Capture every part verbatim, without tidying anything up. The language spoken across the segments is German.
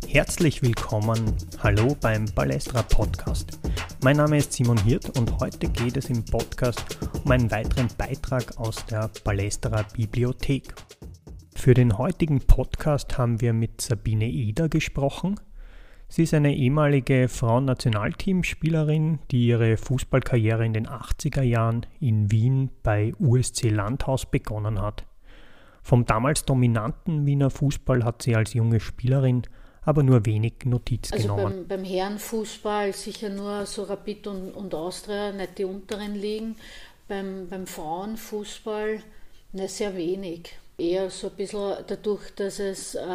Herzlich willkommen, hallo beim Ballestra Podcast. Mein Name ist Simon Hirt und heute geht es im Podcast um einen weiteren Beitrag aus der Ballestra Bibliothek. Für den heutigen Podcast haben wir mit Sabine Eder gesprochen. Sie ist eine ehemalige Frauennationalteamspielerin, die ihre Fußballkarriere in den achtziger Jahren in Wien bei U S C Landhaus begonnen hat. Vom damals dominanten Wiener Fußball hat sie als junge Spielerin aber nur wenig Notiz also genommen. Beim, beim Herrenfußball sicher nur so Rapid und, und Austria, nicht die unteren Ligen. Beim, beim Frauenfußball nicht sehr wenig. Eher so ein bisschen dadurch, dass es äh,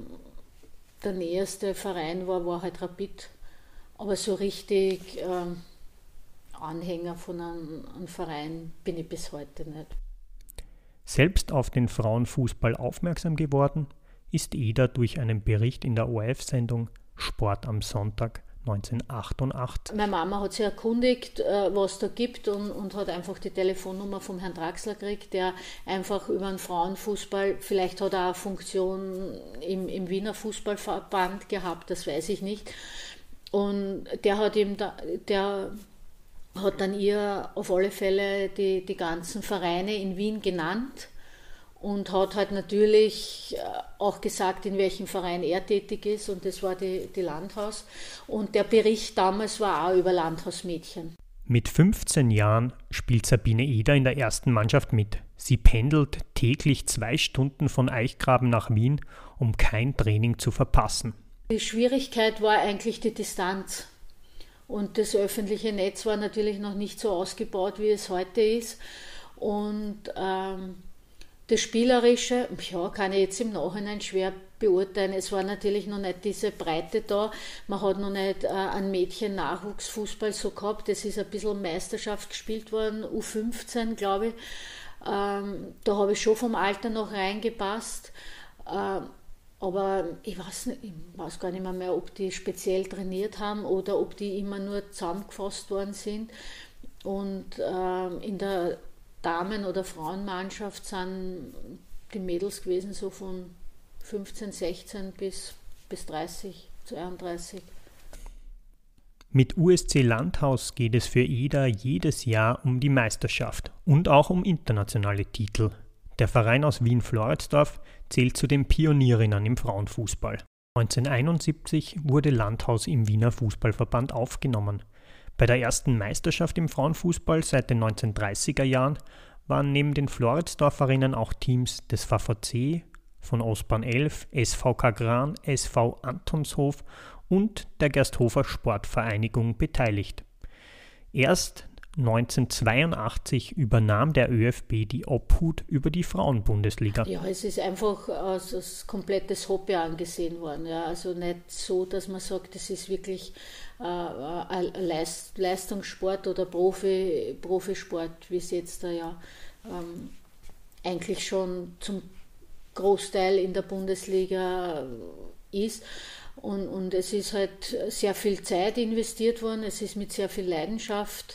der näherste Verein war, war halt Rapid. Aber so richtig äh, Anhänger von einem, einem Verein bin ich bis heute nicht. Selbst auf den Frauenfußball aufmerksam geworden ist Eder durch einen Bericht in der O R F-Sendung Sport am Sonntag neunzehnhundertachtundachtzig. Meine Mama hat sich erkundigt, was da gibt und, und hat einfach die Telefonnummer vom Herrn Draxler gekriegt, der einfach über den Frauenfußball, vielleicht hat er auch eine Funktion im, im Wiener Fußballverband gehabt, das weiß ich nicht. Und der hat ihm da, der hat dann ihr auf alle Fälle die, die ganzen Vereine in Wien genannt und hat halt natürlich auch gesagt, in welchem Verein er tätig ist, und das war die, die Landhaus. Und der Bericht damals war auch über Landhausmädchen. Mit fünfzehn Jahren spielt Sabine Eder in der ersten Mannschaft mit. Sie pendelt täglich zwei Stunden von Eichgraben nach Wien, um kein Training zu verpassen. Die Schwierigkeit war eigentlich die Distanz. Und das öffentliche Netz war natürlich noch nicht so ausgebaut, wie es heute ist. Und ähm, das Spielerische, ja, kann ich jetzt im Nachhinein schwer beurteilen. Es war natürlich noch nicht diese Breite da. Man hat noch nicht äh, einen Mädchen-Nachwuchsfußball so gehabt. Das ist ein bisschen Meisterschaft gespielt worden, U fünfzehn, glaube ich. Ähm, da habe ich schon vom Alter noch reingepasst. Ähm, aber ich weiß, nicht, ich weiß gar nicht mehr, mehr, ob die speziell trainiert haben oder ob die immer nur zusammengefasst worden sind. Und ähm, in der Damen- oder Frauenmannschaft sind die Mädels gewesen, so von fünfzehn, sechzehn bis, bis dreißig, zweiunddreißig. Mit U S C Landhaus geht es für Eder jedes Jahr um die Meisterschaft und auch um internationale Titel. Der Verein aus Wien-Floridsdorf zählt zu den Pionierinnen im Frauenfußball. neunzehnhunderteinundsiebzig wurde Landhaus im Wiener Fußballverband aufgenommen. Bei der ersten Meisterschaft im Frauenfußball seit den neunzehnhundertdreißiger Jahren waren neben den Floridsdorferinnen auch Teams des V V C, von Ostbahn elf, S V K Gran, S V Antonshof und der Gersthofer Sportvereinigung beteiligt. Erst neunzehnhundertzweiundachtzig übernahm der Ö F B die Obhut über die Frauenbundesliga. Ja, es ist einfach als, als komplettes Hobby angesehen worden. Ja. Also nicht so, dass man sagt, das ist wirklich äh, ein Leist, Leistungssport oder Profi, Profisport, wie es jetzt da ja ähm, eigentlich schon zum Großteil in der Bundesliga ist. Und, und es ist halt sehr viel Zeit investiert worden, es ist mit sehr viel Leidenschaft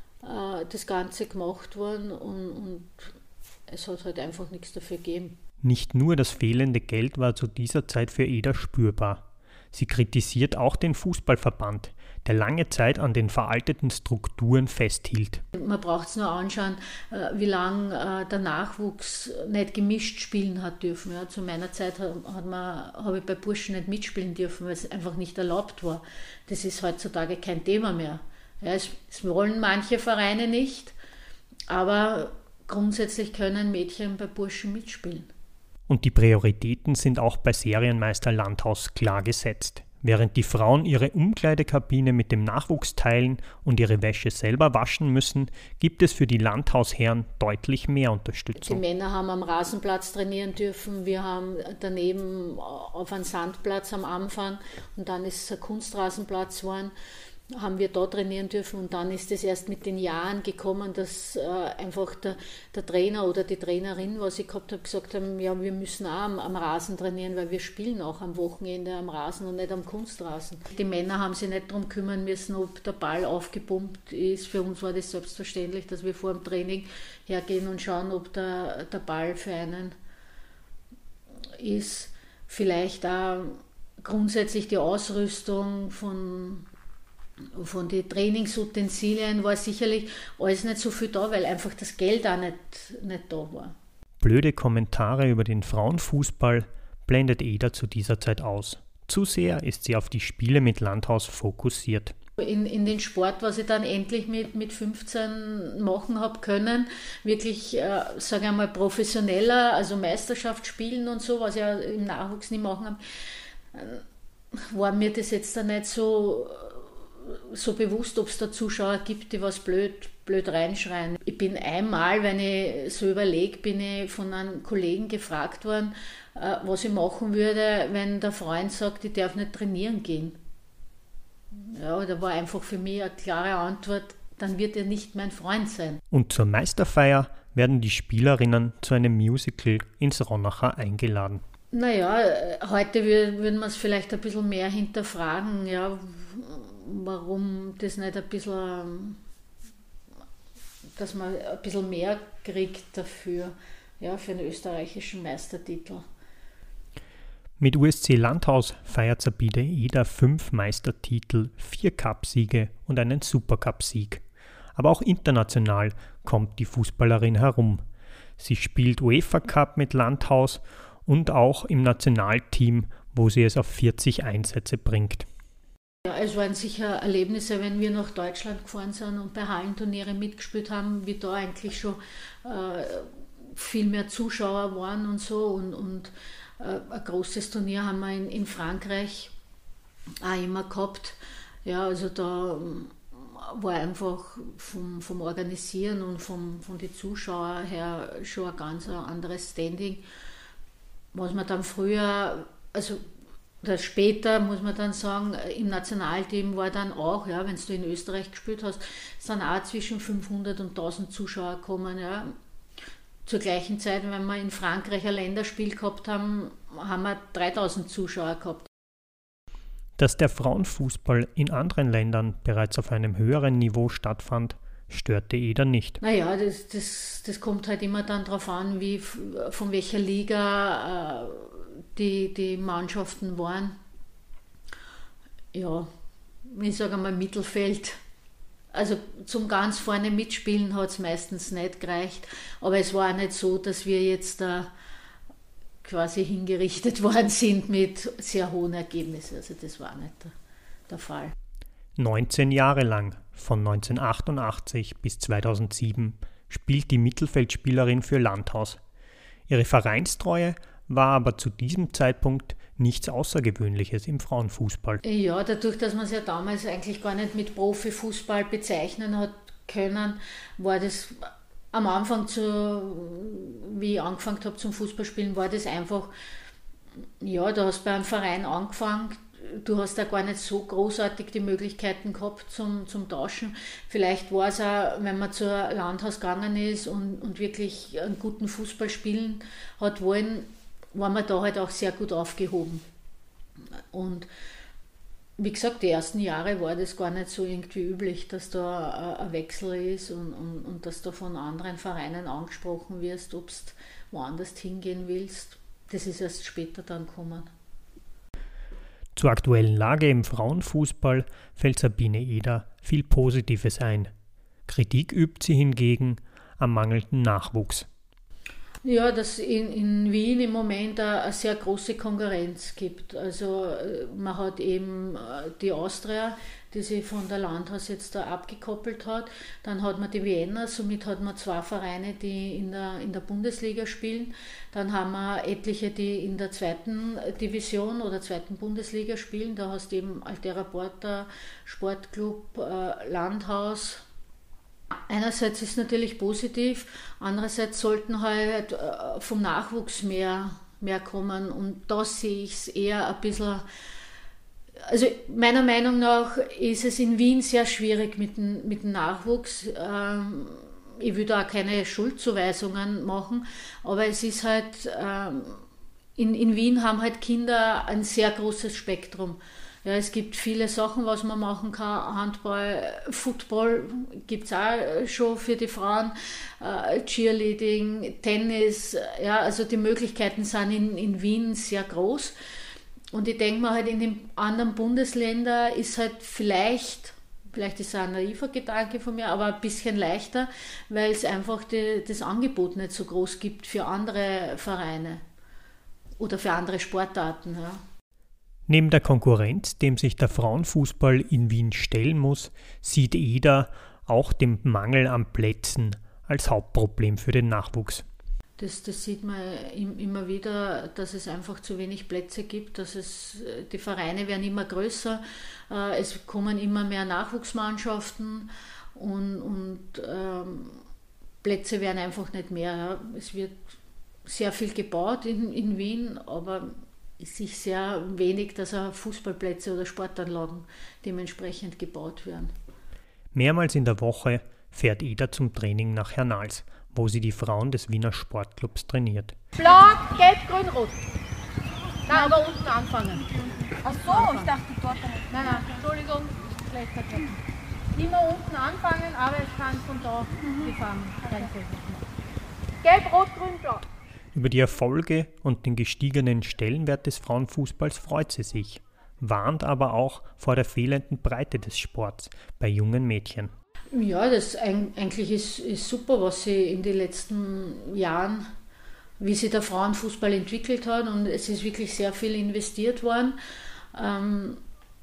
das Ganze gemacht worden und, und es hat halt einfach nichts dafür gegeben. Nicht nur das fehlende Geld war zu dieser Zeit für Eder spürbar. Sie kritisiert auch den Fußballverband, der lange Zeit an den veralteten Strukturen festhielt. Man braucht es nur anschauen, wie lange der Nachwuchs nicht gemischt spielen hat dürfen. Ja, zu meiner Zeit hat man, habe ich bei Burschen nicht mitspielen dürfen, weil es einfach nicht erlaubt war. Das ist heutzutage kein Thema mehr. Ja, es, es wollen manche Vereine nicht, aber grundsätzlich können Mädchen bei Burschen mitspielen. Und die Prioritäten sind auch bei Serienmeister Landhaus klar gesetzt. Während die Frauen ihre Umkleidekabine mit dem Nachwuchs teilen und ihre Wäsche selber waschen müssen, gibt es für die Landhausherren deutlich mehr Unterstützung. Die Männer haben am Rasenplatz trainieren dürfen, wir haben daneben auf einem Sandplatz am Anfang und dann ist es ein Kunstrasenplatz geworden, haben wir da trainieren dürfen, und dann ist es erst mit den Jahren gekommen, dass äh, einfach der, der Trainer oder die Trainerin, was ich gehabt habe, gesagt haben, ja, wir müssen auch am, am Rasen trainieren, weil wir spielen auch am Wochenende am Rasen und nicht am Kunstrasen. Die Männer haben sich nicht darum kümmern müssen, ob der Ball aufgepumpt ist. Für uns war das selbstverständlich, dass wir vor dem Training hergehen und schauen, ob der, der Ball für einen ist. Vielleicht auch grundsätzlich die Ausrüstung von, von den Trainingsutensilien war sicherlich alles nicht so viel da, weil einfach das Geld auch nicht, nicht da war. Blöde Kommentare über den Frauenfußball blendet Eder zu dieser Zeit aus. Zu sehr ist sie auf die Spiele mit Landhaus fokussiert. In, in den Sport, was ich dann endlich mit, mit fünfzehn machen habe können, wirklich, äh, sage ich einmal, professioneller, also Meisterschaft spielen und so, was ich ja im Nachwuchs nicht machen habe, äh, war mir das jetzt dann nicht so, so bewusst, ob es da Zuschauer gibt, die was blöd, blöd reinschreien. Ich bin einmal, wenn ich so überlege, bin ich von einem Kollegen gefragt worden, äh, was ich machen würde, wenn der Freund sagt, ich darf nicht trainieren gehen. Ja, da war einfach für mich eine klare Antwort, dann wird er nicht mein Freund sein. Und zur Meisterfeier werden die Spielerinnen zu einem Musical ins Ronacher eingeladen. Naja, heute würden wir es vielleicht ein bisschen mehr hinterfragen, ja, warum das nicht ein bisschen, dass man ein bisschen mehr kriegt dafür, ja, für den österreichischen Meistertitel. Mit U S C Landhaus feiert Sabine Eder fünf Meistertitel, vier Cupsiege und einen Supercup-Sieg. Aber auch international kommt die Fußballerin herum. Sie spielt UEFA Cup mit Landhaus und auch im Nationalteam, wo sie es auf vierzig Einsätze bringt. Ja, es waren sicher Erlebnisse, wenn wir nach Deutschland gefahren sind und bei Hallenturnieren mitgespielt haben, wie da eigentlich schon äh, viel mehr Zuschauer waren und so. Und, und äh, ein großes Turnier haben wir in, in Frankreich auch immer gehabt. Ja, also da war einfach vom, vom Organisieren und vom, von den Zuschauern her schon ein ganz anderes Standing. Was man dann früher, also oder später muss man dann sagen, im Nationalteam war dann auch, ja, wenn du in Österreich gespielt hast, sind auch zwischen fünfhundert und tausend Zuschauer gekommen. Ja. Zur gleichen Zeit, wenn wir in Frankreich ein Länderspiel gehabt haben, haben wir dreitausend Zuschauer gehabt. Dass der Frauenfußball in anderen Ländern bereits auf einem höheren Niveau stattfand, störte Eder nicht. Naja, das, das, das kommt halt immer dann darauf an, wie, von welcher Liga äh, die, die Mannschaften waren. Ja, ich sage mal Mittelfeld. Also zum ganz vorne mitspielen hat es meistens nicht gereicht, aber es war auch nicht so, dass wir jetzt da quasi hingerichtet worden sind mit sehr hohen Ergebnissen. Also das war nicht der, der Fall. neunzehn Jahre lang, von neunzehnhundertachtundachtzig bis zweitausendsieben, spielt die Mittelfeldspielerin für Landhaus. Ihre Vereinstreue war aber zu diesem Zeitpunkt nichts Außergewöhnliches im Frauenfußball. Ja, dadurch, dass man es ja damals eigentlich gar nicht mit Profifußball bezeichnen hat können, war das am Anfang, zu, wie ich angefangen habe zum Fußballspielen, war das einfach, ja, du hast bei einem Verein angefangen, du hast da gar nicht so großartig die Möglichkeiten gehabt zum, zum Tauschen. Vielleicht war es auch, wenn man zur Landhaus gegangen ist und, und wirklich einen guten Fußball spielen hat wollen, war man da halt auch sehr gut aufgehoben. Und wie gesagt, die ersten Jahre war das gar nicht so irgendwie üblich, dass da ein Wechsel ist und, und, und dass du von anderen Vereinen angesprochen wirst, ob du woanders hingehen willst. Das ist erst später dann gekommen. Zur aktuellen Lage im Frauenfußball fällt Sabine Eder viel Positives ein. Kritik übt sie hingegen am mangelnden Nachwuchs. Ja, dass in, in Wien im Moment eine, eine sehr große Konkurrenz gibt. Also man hat eben die Austria, die sich von der Landhaus jetzt da abgekoppelt hat. Dann hat man die Wiener, somit hat man zwei Vereine, die in der, in der Bundesliga spielen. Dann haben wir etliche, die in der zweiten Division oder zweiten Bundesliga spielen. Da hast du eben Altera Porta, Sportclub, äh, Landhaus. Einerseits ist es natürlich positiv, andererseits sollten halt vom Nachwuchs mehr, mehr kommen und da sehe ich es eher ein bisschen, also meiner Meinung nach ist es in Wien sehr schwierig mit dem, mit dem Nachwuchs. Ich will da auch keine Schuldzuweisungen machen, aber es ist halt, in, in Wien haben halt Kinder ein sehr großes Spektrum. Ja, es gibt viele Sachen, was man machen kann. Handball, Football gibt es auch schon für die Frauen, äh, Cheerleading, Tennis. Ja, also die Möglichkeiten sind in, in Wien sehr groß. Und ich denke mal halt, in den anderen Bundesländern ist halt vielleicht, vielleicht ist es ein naiver Gedanke von mir, aber ein bisschen leichter, weil es einfach die, das Angebot nicht so groß gibt für andere Vereine oder für andere Sportarten. Ja. Neben der Konkurrenz, dem sich der Frauenfußball in Wien stellen muss, sieht Eder auch den Mangel an Plätzen als Hauptproblem für den Nachwuchs. Das, das sieht man immer wieder, dass es einfach zu wenig Plätze gibt, dass es, die Vereine werden immer größer, es kommen immer mehr Nachwuchsmannschaften und, und ähm, Plätze werden einfach nicht mehr. Ja. Es wird sehr viel gebaut in, in Wien, aber es ist sehr wenig, dass auch Fußballplätze oder Sportanlagen dementsprechend gebaut werden. Mehrmals in der Woche fährt Eder zum Training nach Hernals, wo sie die Frauen des Wiener Sportclubs trainiert. Blau, gelb, grün, rot. Nein, aber unten anfangen. Ach so, anfangen. Ich dachte dort. Nein, nein, Entschuldigung, schlechter Treffen. Immer unten anfangen, aber es kann von da die Farben reinfällen. Gelb, rot, grün, blau. Über die Erfolge und den gestiegenen Stellenwert des Frauenfußballs freut sie sich, warnt aber auch vor der fehlenden Breite des Sports bei jungen Mädchen. Ja, das eigentlich ist, ist super, was sie in den letzten Jahren, wie sich der Frauenfußball entwickelt hat, und es ist wirklich sehr viel investiert worden. Ähm,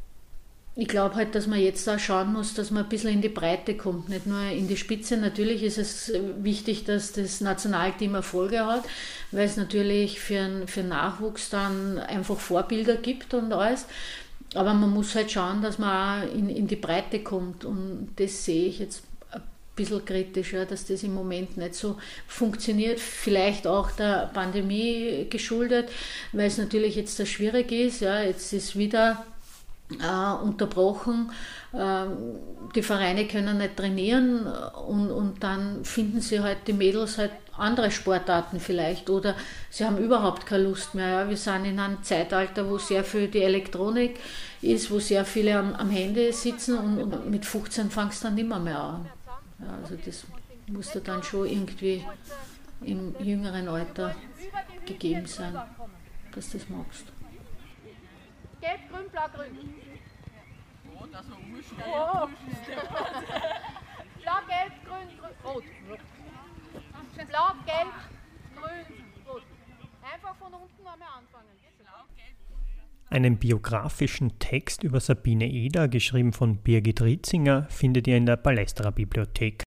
ich glaube halt, dass man jetzt auch schauen muss, dass man ein bisschen in die Breite kommt, nicht nur in die Spitze. Natürlich ist es wichtig, dass das Nationalteam Erfolge hat, weil es natürlich für, für Nachwuchs dann einfach Vorbilder gibt und alles. Aber man muss halt schauen, dass man auch in, in die Breite kommt, und das sehe ich jetzt ein bisschen kritisch, ja, dass das im Moment nicht so funktioniert. Vielleicht auch der Pandemie geschuldet, weil es natürlich jetzt sehr schwierig ist. Ja, jetzt ist wieder äh, unterbrochen, äh, die Vereine können nicht trainieren, und, und dann finden sie halt die Mädels halt andere Sportarten vielleicht, oder sie haben überhaupt keine Lust mehr. Ja. Wir sind in einem Zeitalter, wo sehr viel die Elektronik ist, wo sehr viele am, am Handy sitzen, und, und mit fünfzehn fangst du dann nicht mehr, mehr an. Ja, also das muss dir dann schon irgendwie im jüngeren Alter gegeben sein, dass du das magst. Gelb, grün, blau, grün. Oh, das war umgeschnitten. Oh. Blau, gelb, grün, grün, rot. Blau, gelb, grün, rot. Einfach von unten einmal anfangen. Einen biografischen Text über Sabine Eder, geschrieben von Birgit Ritzinger, findet ihr in der Palästra-Bibliothek.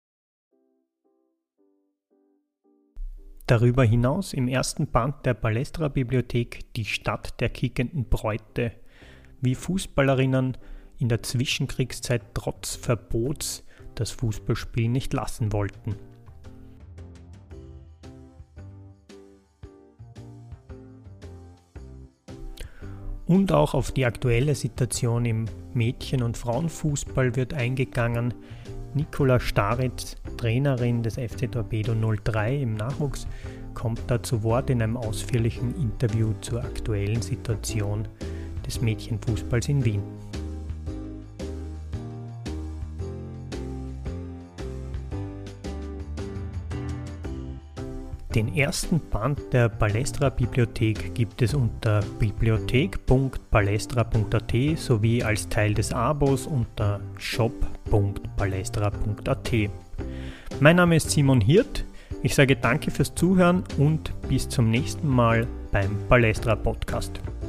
Darüber hinaus im ersten Band der Palästra-Bibliothek Die Stadt der kickenden Bräute, wie Fußballerinnen in der Zwischenkriegszeit trotz Verbots das Fußballspiel nicht lassen wollten. Und auch auf die aktuelle Situation im Mädchen- und Frauenfußball wird eingegangen. Nicola Staritz, Trainerin des F C Torpedo null drei im Nachwuchs, kommt da zu Wort in einem ausführlichen Interview zur aktuellen Situation des Mädchenfußballs in Wien. Den ersten Band der Palästra-Bibliothek gibt es unter bibliothek punkt palästra punkt a t sowie als Teil des Abos unter shop punkt palästra punkt a t. Mein Name ist Simon Hirt, ich sage danke fürs Zuhören und bis zum nächsten Mal beim Palästra Podcast.